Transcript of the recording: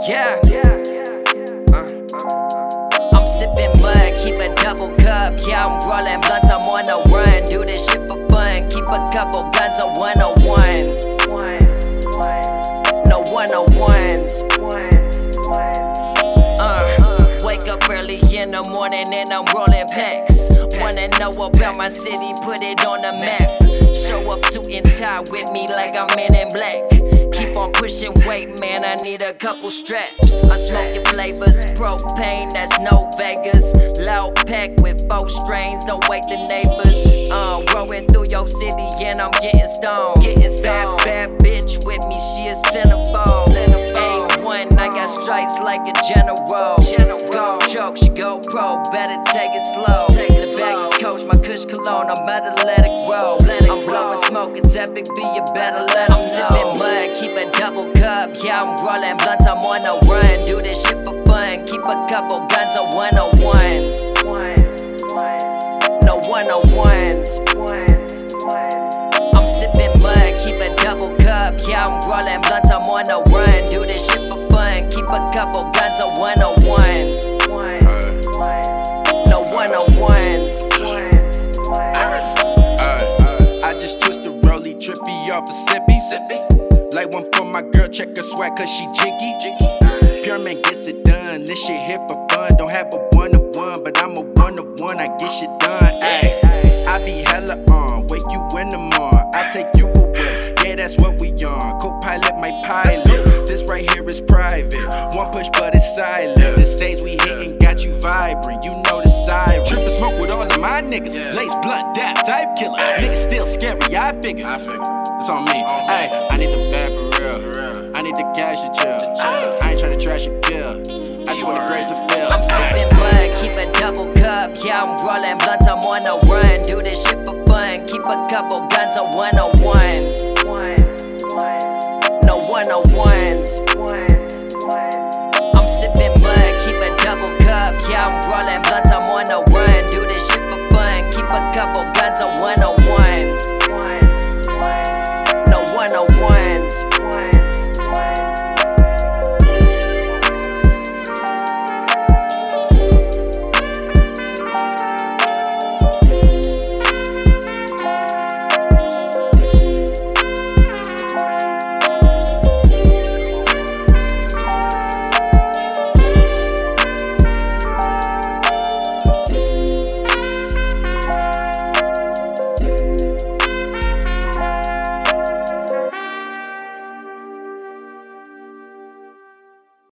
Yeah. I'm sipping mud, keep a double cup. Yeah, I'm rolling blunts, I'm on a run. Do this shit for fun, keep a couple guns on 101s. No 101s. Wake up early in the morning and I'm rolling packs. Wanna know about my city, put it on the map. Show up suit and tie with me like I'm Men in Black. Keep on pushing weight, man, I need a couple straps. I'm smoking flavors, propane, that's no Vegas. Loud pack with 4 strains, don't wake the neighbors. Rolling through your city and I'm getting stoned. Bad bitch with me, she a centerfold. A1, I got strikes like a general. Go choke, she go pro, better take it slow. The bag is Coach, my kush cologne, I'm about to let it grow. I'm blowing smoke, it's epic, B, you better let them know. I'm sipping mud, keep a double cup. Yeah, I'm rolling blunts, I'm on a run. Do this shit for fun, keep a couple guns on 101s. No 101s. I'm sipping mud, keep a double cup. Yeah, I'm rolling blunts, I'm on a run. Do this shit for fun, keep a couple guns on 101s. No 101s. I just twist a rollie, trippy off a sippy. Like one for my girl, check her swag cause she jiggy. Pure man gets it done, this shit here for fun. Don't have a one-of-one, but I'm a one-of-one, I get shit done. Ay, I be hella on, wait you in the morning, I take you away. Yeah, that's what we on, co-pilot my pilot. This right here is private, one push but it's silent. The stage we hitting got you vibrant, you know the siren. Trip and smoke with all of my niggas, lace blunt, dap, type killer. Niggas still scary, I figure. It's on me. Ay, I need the bag for real. I need the cash to chill. I ain't tryna trash your pill. I just wanna graze the field. I'm sipping mud, keep a double cup. Yeah, I'm rolling blunts, I'm on a run. Do this shit for fun, keep a couple guns on 101s. No 101s. I'm sipping mud, keep a double cup. Yeah, I'm rolling blunts, I'm on a run.